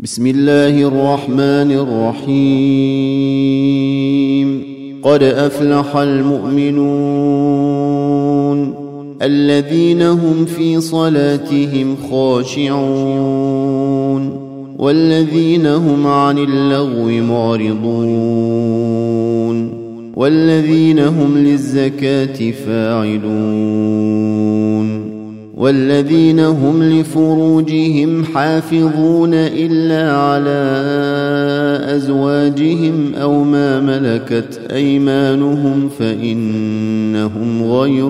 بسم الله الرحمن الرحيم. قد أفلح المؤمنون الذين هم في صلاتهم خاشعون والذين هم عن اللغو معرضون والذين هم للزكاة فاعلون والذين هم لفروجهم حافظون إلا على أزواجهم أو ما ملكت أيمانهم فإنهم غير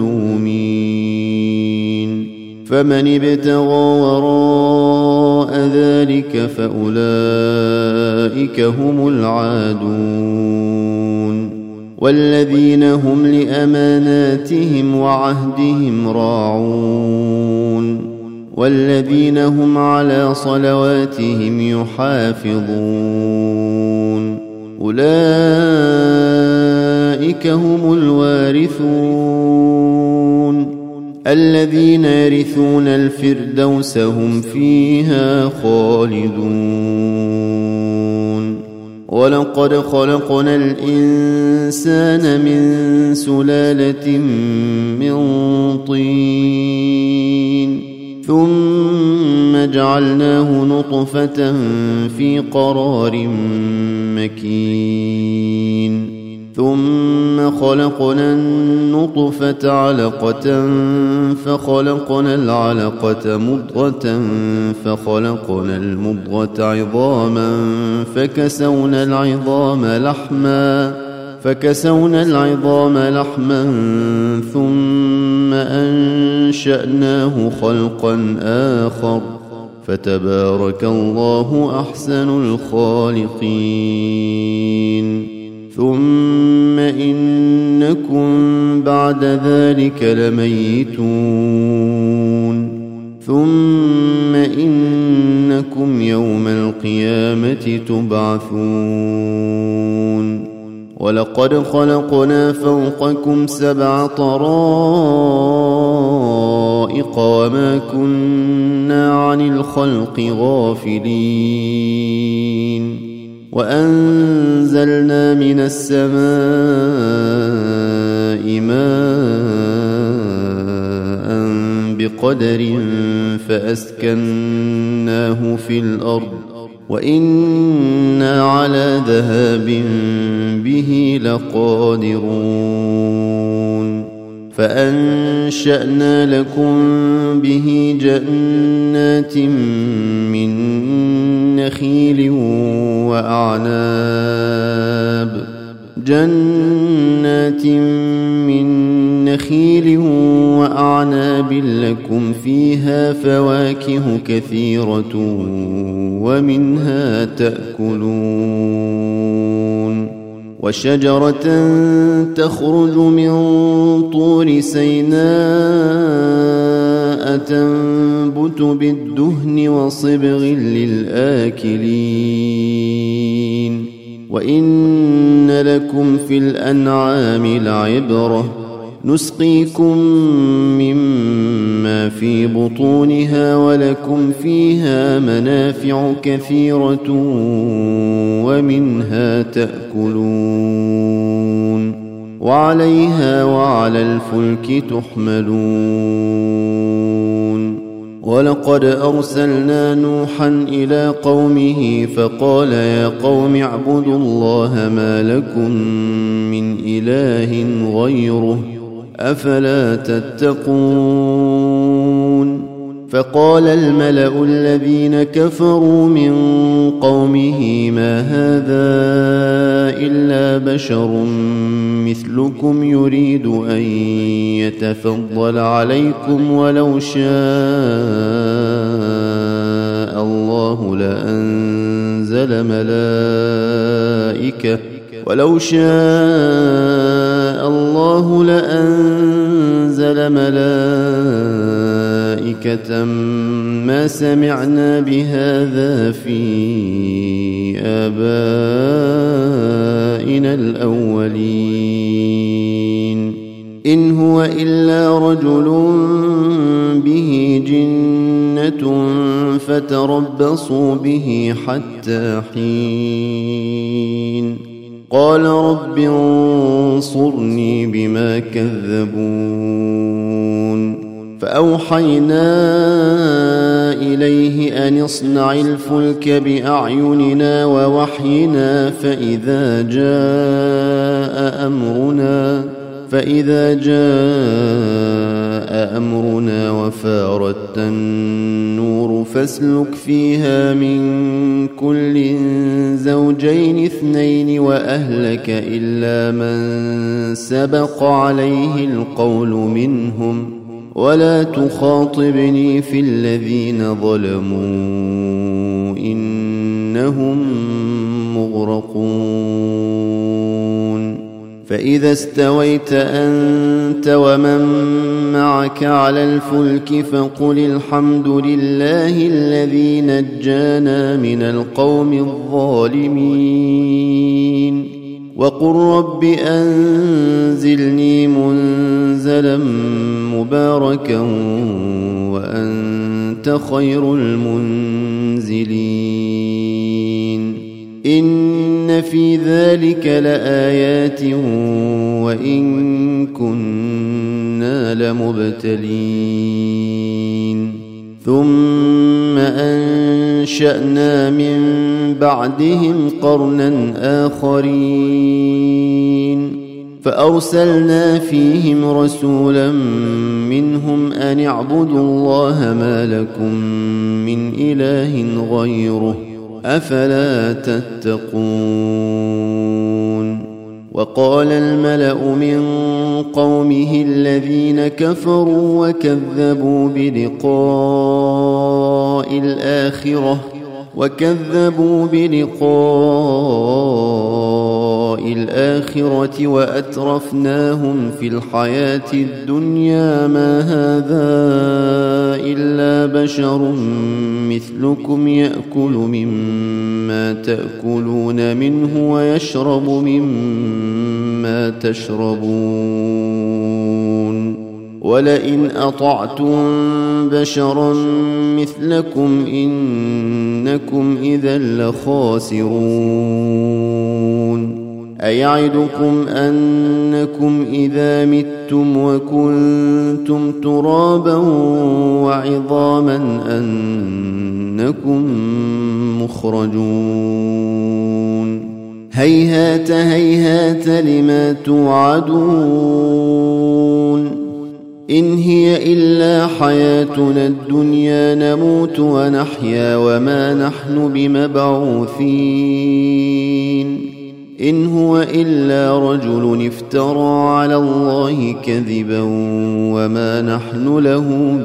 ملومين. فمن ابتغى وراء ذلك فأولئك هم العادون والذين هم لأماناتهم وعهدهم راعون والذين هم على صلواتهم يحافظون أولئك هم الوارثون الذين يرثون الفردوس هم فيها خالدون. ولقد خلقنا الإنسان من سلالة من طين ثم جعلناه نطفة في قرار مكين ثم خلقنا النطفة علقة فخلقنا العلقة مضغة فخلقنا المضغة عظاما فكسونا العظام لحما ثم أنشأناه خلقا آخر فتبارك الله أحسن الخالقين. ثم إنكم بعد ذلك لميتون ثم إنكم يوم القيامة تبعثون. ولقد خلقنا فوقكم 7 طرائق وما كنا عن الخلق غافلين وأنزلنا من السماء ماء بقدر فأسكناه في الأرض وإنا على ذهاب به لقادرون. فأنشأنا لكم به جنات من نخيل وأعناب لكم فيها فواكه كثيرة ومنها تأكلون. وشجرة تخرج من طور سيناء تنبت بالدهن وصبغ للآكلين وإن لكم في الأنعام لعبرة نسقيكم مما في بطونها ولكم فيها منافع كثيرة ومنها تأكلون وعليها وعلى الفلك تحملون. ولقد أرسلنا نوحا إلى قومه فقال يا قوم اعبدوا الله ما لكم من إله غيره أفلا تتقون. فقال الملأ الذين كفروا من قومه ما هذا إلا بشر مثلكم يريد أن يتفضل عليكم ولو شاء الله لأنزل ملائكة ما سمعنا بهذا في آبائنا الأولين إن هو إلا رجل به جنة فتربصوا به حتى حين قال رب انصرني بما كذبون فأوحينا إليه أن اصنع الفلك بأعيننا ووحينا فإذا جاء أمرنا وفارت النور فاسلك فيها من كل زوجين اثنين وأهلك إلا من سبق عليه القول منهم ولا تخاطبني في الذين ظلموا إنهم مغرقون فإذا استويت أنت ومن معك على الفلك فقل الحمد لله الذي نجانا من القوم الظالمين وقل رب أنزلني منزلا مباركا وأنت خير المنزلين إن في ذلك لآيات وإن كنا لمبتلين ثم أنشأنا من بعدهم قرنا آخرين فأرسلنا فيهم رسولا منهم أن اعبدوا الله ما لكم من إله غيره أفلا تتقون وقال الملأ من قومه الذين كفروا وكذبوا بلقاء الآخرة وأترفناهم في الحياة الدنيا ما هذا إلا بشر مثلكم يأكل مما تأكلون منه ويشرب مما تشربون ولئن أطعتم بشرا مثلكم إنكم إذا لخاسرون أيعدكم أنكم إذا متم وكنتم ترابا وعظاما أنكم مخرجون هيهات هيهات لما توعدون إن هي إلا حياتنا الدنيا نموت ونحيا وما نحن بمبعوثين إن هو إلا رجل افترى على الله كذبا وما نحن له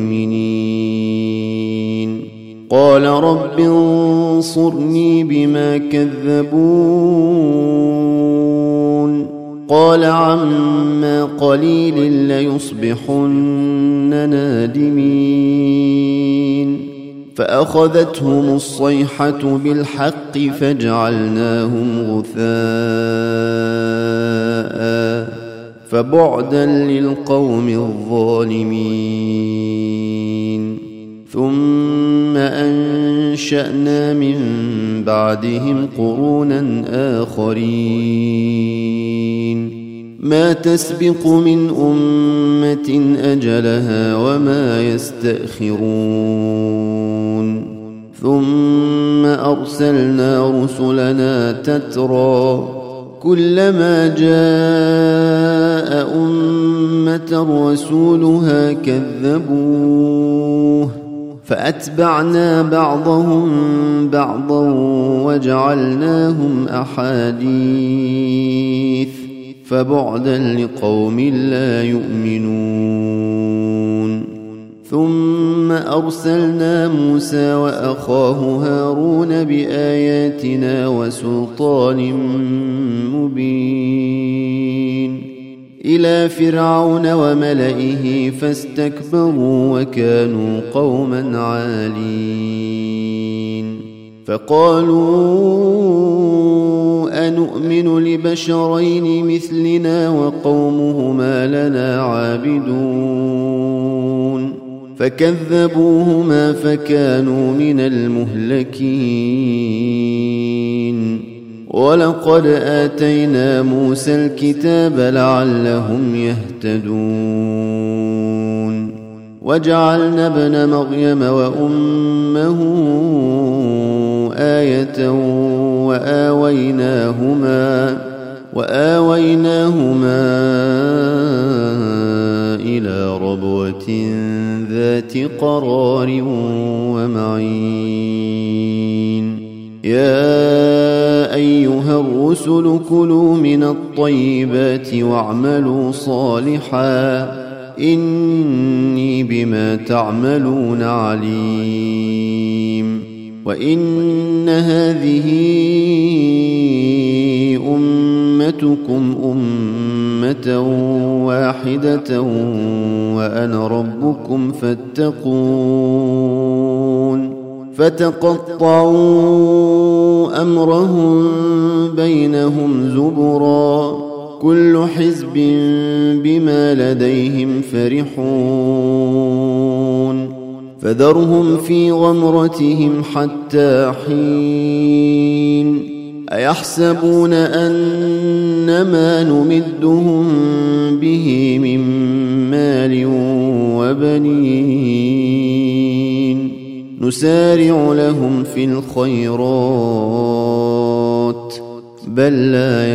بمؤمنين قال رب انصرني بما كذبون قال عما قليل ليصبحن نادمين فأخذتهم الصيحة بالحق فجعلناهم غثاء فبعدا للقوم الظالمين ثم أنشأنا من بعدهم قرونا آخرين ما تسبق من أمة أجلها وما يستأخرون ثم أرسلنا رسلنا تترى كلما جاء أمة رسولها كذبوه فأتبعنا بعضهم بعضا وجعلناهم أحاديث فبعدا لقوم لا يؤمنون ثم أرسلنا موسى وأخاه هارون بآياتنا وسلطان مبين إلى فرعون وملئه فاستكبروا وكانوا قوما عالين فقالوا أنؤمن لبشرين مثلنا وقومهما لنا عابدون فكذبوهما فكانوا من المهلكين ولقد آتينا موسى الكتاب لعلهم يهتدون وجعلنا ابن مريم وأمه آية وآويناهما إلى ربوة ذات قرار ومعين يا أيها الرسل كلوا من الطيبات واعملوا صالحا إني بما تعملون عليم وإن هذه أمتكم أمة واحدة وأنا ربكم فاتقون فتقطعوا أمرهم بينهم زبرا كل حزب بما لديهم فرحون فذرهم في غمرتهم حتى حين أيحسبون أنما نمدهم به من مال وبنين نسارع لهم في الخيرات بل لا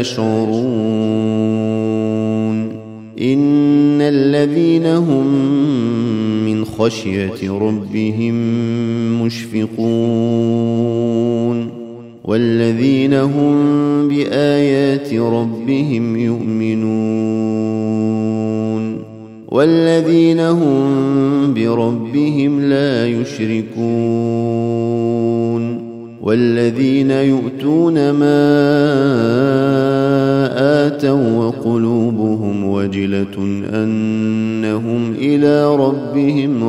يشعرون إن الذين هم من خشية ربهم مشفقون والذين هم بآيات ربهم يؤمنون والذين هم بربهم لا يشركون والذين يؤتون ما آتوا وقلوبهم وجلة أنهم إلى ربهم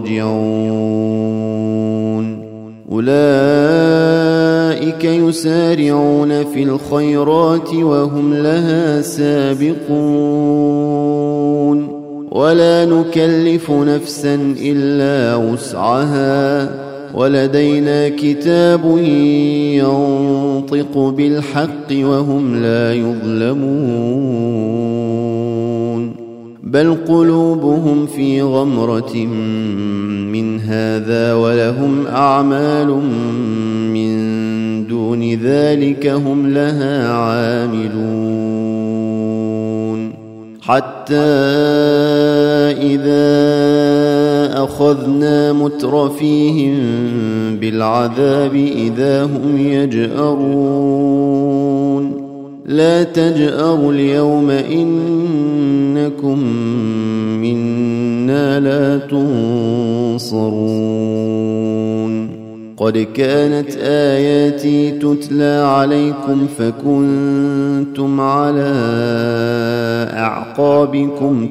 راجعون أولئك يسارعون في الخيرات وهم لها سابقون ولا نكلف نفسا إلا وسعها ولدينا كتاب ينطق بالحق وهم لا يظلمون بل قلوبهم في غمرة من هذا ولهم أعمال من دون ذلك هم لها عاملون حتى إذا أخذنا مترفيهم بالعذاب إذا هم يجأرون لا تجأروا اليوم إنكم منا لا تنصرون قد كانت آياتي تتلى عليكم فكنتم على أعقابكم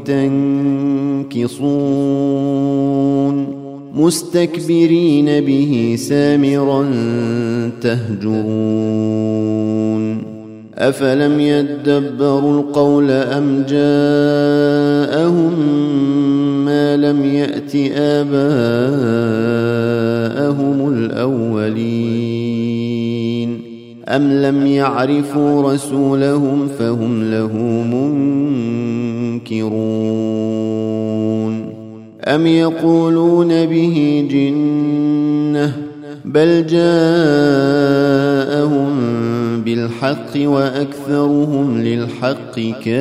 تنكصون مستكبرين به سامرا تهجرون أفلم يدبروا القول أم جاءهم ما لم يأت آباءهم الأولين أم لم يعرفوا رسولهم فهم له منكرون أم يقولون به جنة بل جاءهم بالحق وأكثرهم للحق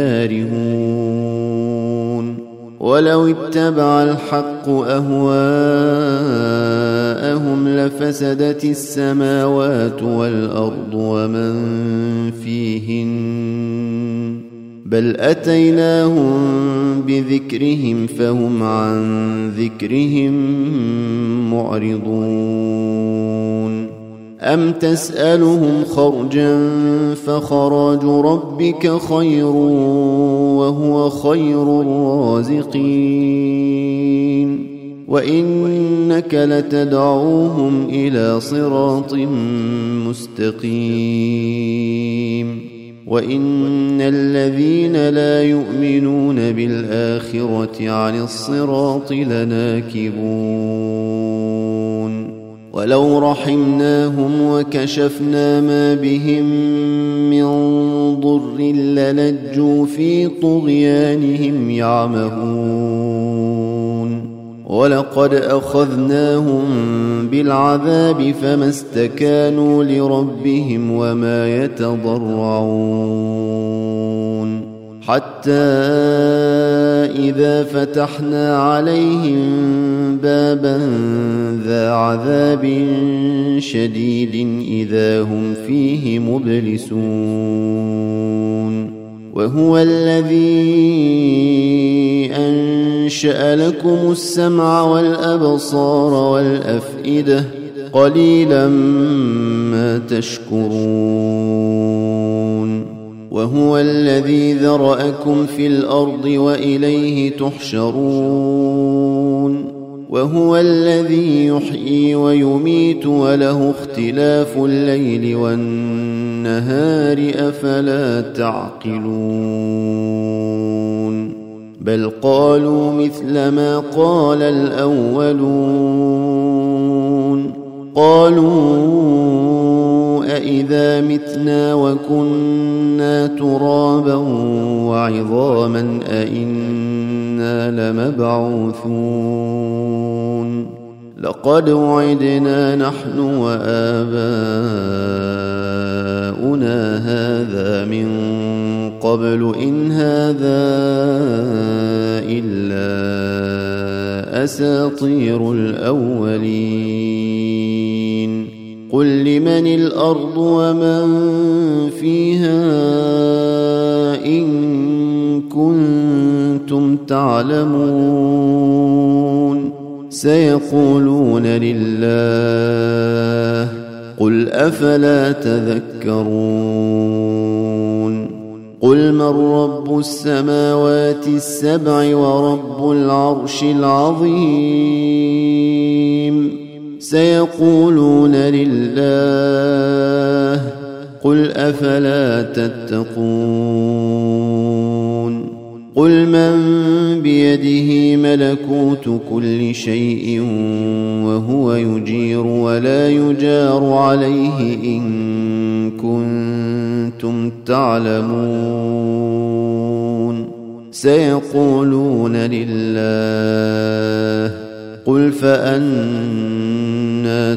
كارهون ولو اتبع الحق أهواءهم لفسدت السماوات والأرض ومن فيهن بل أتيناهم بذكرهم فهم عن ذكرهم معرضون أم تسألهم خرجا فخراج ربك خير وهو خير الرازقين وإنك لتدعوهم إلى صراط مستقيم وإن الذين لا يؤمنون بالآخرة عن الصراط لناكبون ولو رحمناهم وكشفنا ما بهم من ضر للجوا في طغيانهم يعمهون ولقد أخذناهم بالعذاب فما استكانوا لربهم وما يتضرعون حتى إذا فتحنا عليهم بابا ذا عذاب شديد إذا هم فيه مبلسون وهو الذي أنشأ لكم السمع والأبصار والأفئدة قليلا ما تشكرون وهو الذي ذرأكم في الأرض وإليه تحشرون وهو الذي يحيي ويميت وله اختلاف الليل والنهار أفلا تعقلون بل قالوا مثل ما قال الأولون قالوا أإذا متنا وكنا ترابا وعظاما أإنا لمبعوثون لقد وعدنا نحن وآباؤنا هذا من قبل إن هذا إلا أساطير الأولين قل لمن الأرض ومن فيها إن كنتم تعلمون سيقولون لله قل أفلا تذكرون قل من رب السماوات السبع ورب العرش العظيم سيقولون لله قل أفلا تتقون قل من بيده ملكوت كل شيء وهو يجير ولا يجار عليه إن كنتم تعلمون سيقولون لله قل فأنى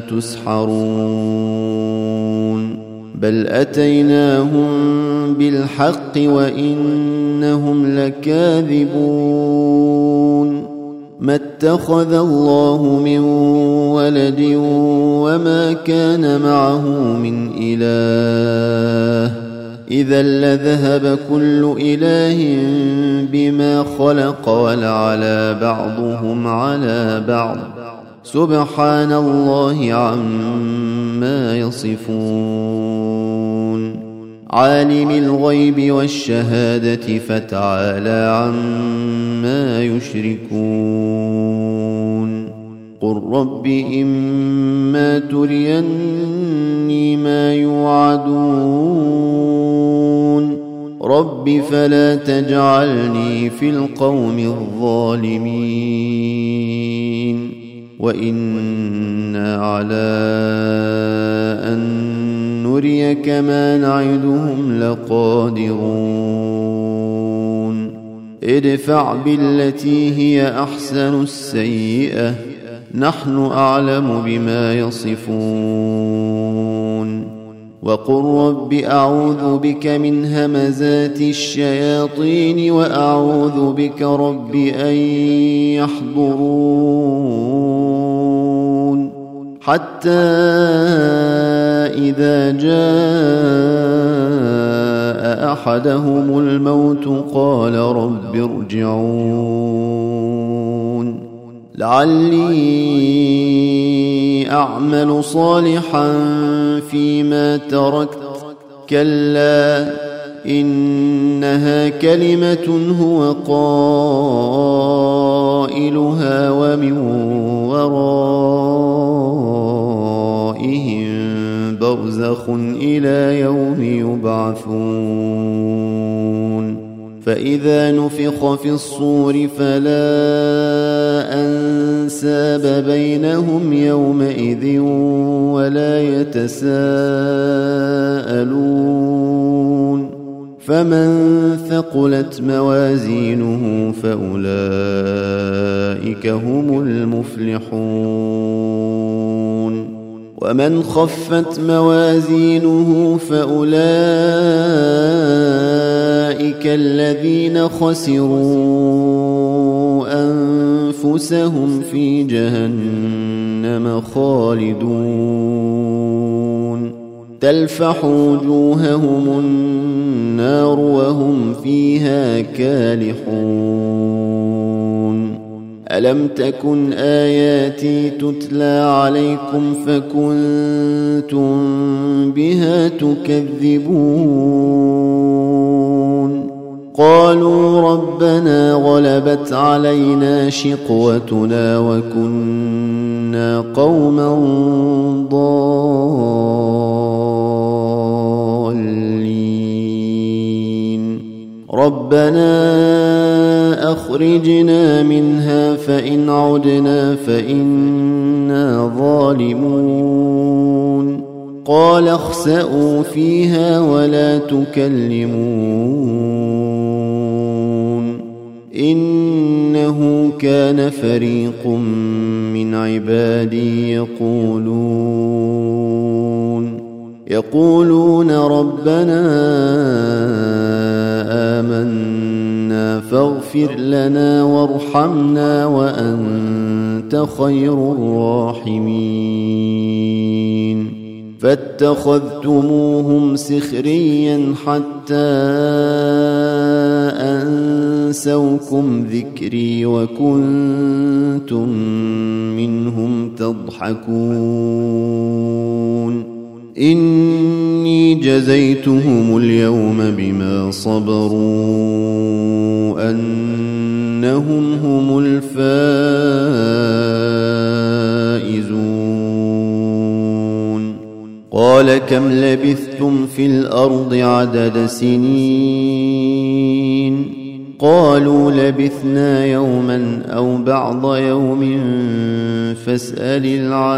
تسحرون بل أتيناهم بالحق وإنهم لكاذبون ما اتخذ الله من ولد وما كان معه من إله إذا لذهب كل إله بما خلق ولعلى بعضهم على بعض سبحان الله عما يصفون عالم الغيب والشهادة فتعالى عما يشركون قل رب إما تريني ما يوعدون رب فلا تجعلني في القوم الظالمين وإنا على أن نريك ما نعدهم لقادرون ادفع بالتي هي أحسن السيئة نحن أعلم بما يصفون وقل رب أعوذ بك من همزات الشياطين وأعوذ بك رب أن يحضرون حتى إذا جاء أحدهم الموت قال رب ارجعون لعلي أعمل صالحا فيما تركت كلا إنها كلمة هو قائلها ومن ورائهم برزخ إلى يوم يبعثون فإذا نفخ في الصور فلا أنساب بينهم يومئذ ولا يتساءلون فمن ثقلت موازينه فأولئك هم المفلحون ومن خفت موازينه فأولئك الذين خسروا أنفسهم في جهنم خالدون تلفح وجوههم النار وهم فيها كالحون ألم تكن آياتي تتلى عليكم فكنتم بها تكذبون قالوا ربنا غلبت علينا شقوتنا وكنا قوما ضالين ربنا أخرجنا منها فإن عدنا فإنا ظالمون قال اخسئوا فيها ولا تكلمون إنه كان فريق من عبادي يقولون ربنا آمنا فاغفر لنا وارحمنا وأنت خير الراحمين فاتخذتموهم سخريا حتى أنسوكم ذكري وكنتم منهم تضحكون إني جزيتهم اليوم بما صبروا أنهم هم الفائزون قال كم لبثتم في الأرض عدد سنين قالوا لبثنا يوما أو بعض يوم فاسأل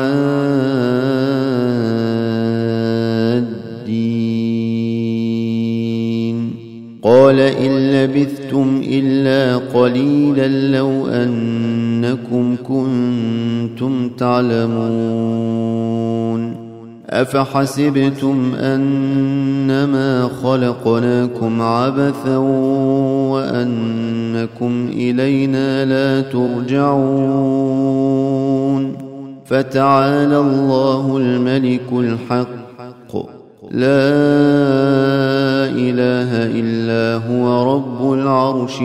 العادين قال إن لبثتم إلا قليلا لو أنكم كنتم تعلمون أفحسبتم أنما خلقناكم عبثا وأنكم إلينا لا ترجعون فتعالى الله الملك الحق لا إله إلا هو رب العرش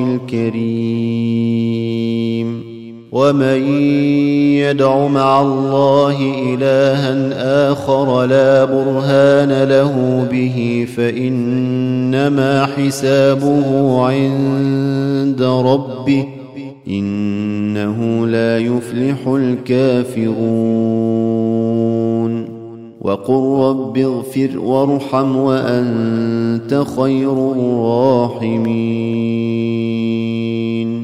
الكريم ومن يدع مع الله إلها آخر لا برهان له به فإنما حسابه عند ربه إنه لا يفلح الكافرون وقل رب اغفر وارحم وأنت خير الراحمين